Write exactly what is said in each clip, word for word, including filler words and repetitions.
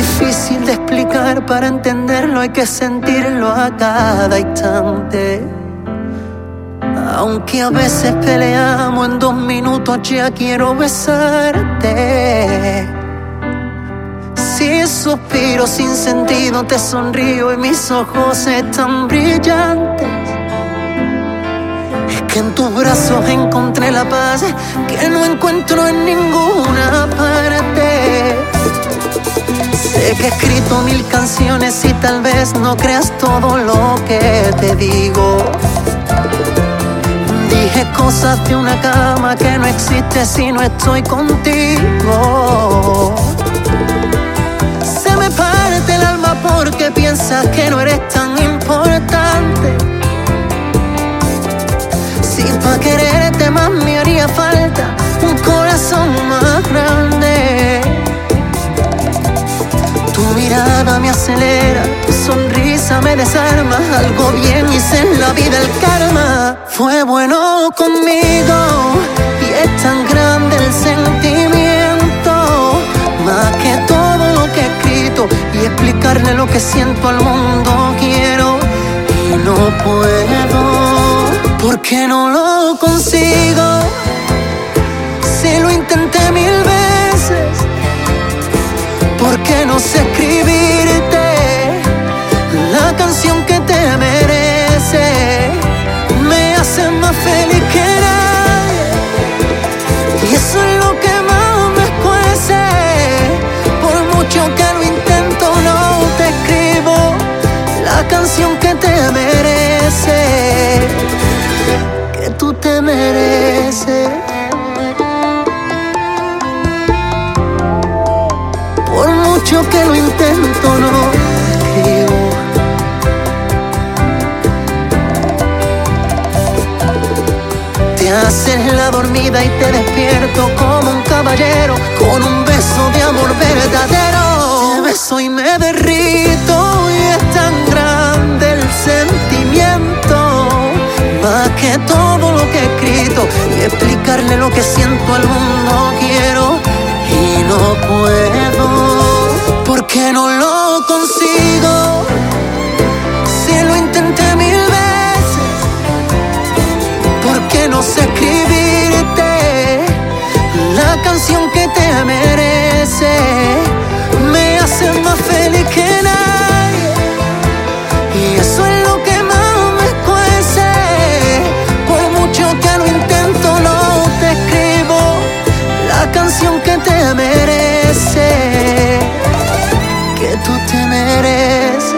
difícil de explicar, para entenderlo hay que sentirlo a cada instante. Aunque a veces peleamos, en dos minutos ya quiero besarte. Si suspiro sin sentido, te sonrío y mis ojos están brillantes. Es que en tus brazos encontré la paz que no encuentro en ninguna parte. Sé que he escrito mil canciones y tal vez no creas todo lo que te digo. Dije cosas de una cama que no existe si no estoy contigo. Se me parte el alma porque piensas que no eres tan importante. Si pa' quererte más me haría falta un corazón más grande. Tu mirada me acelera, tu sonrisa me desarma. Algo bien hice en la vida, el karma fue bueno conmigo. Y es tan grande el sentimiento, más que todo lo que he escrito. Y explicarle lo que siento al mundo quiero y no puedo, porque no lo consigo. Si lo intenté mil veces, porque no sé escribirte la canción que te merece. Me hace más feliz que nadie y eso es lo que más me escuece. Por mucho que lo intento no te escribo la canción que te merece, que tú te mereces. Por mucho que lo intento no escribo. Te haces la dormida y te despierto como un caballero, con un beso de amor verdadero. Te beso y me derrito y es tan grande el sentimiento, más que todo lo que he escrito. Y explicarle lo que siento al mundo quiero y no puedo, porque no lo consigo. Si lo intenté mil veces, porque no sé escribirte la canción que te merece. Me hace más feliz que nadie y eso es lo que más me escuece. Por mucho que lo intento no te escribo la canción que te merece, que tú te mereces,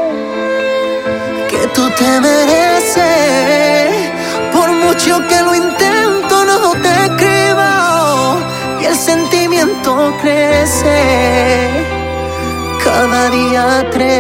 que tú te mereces. Por mucho que lo intento no te escribo y el sentimiento crece, cada día crece.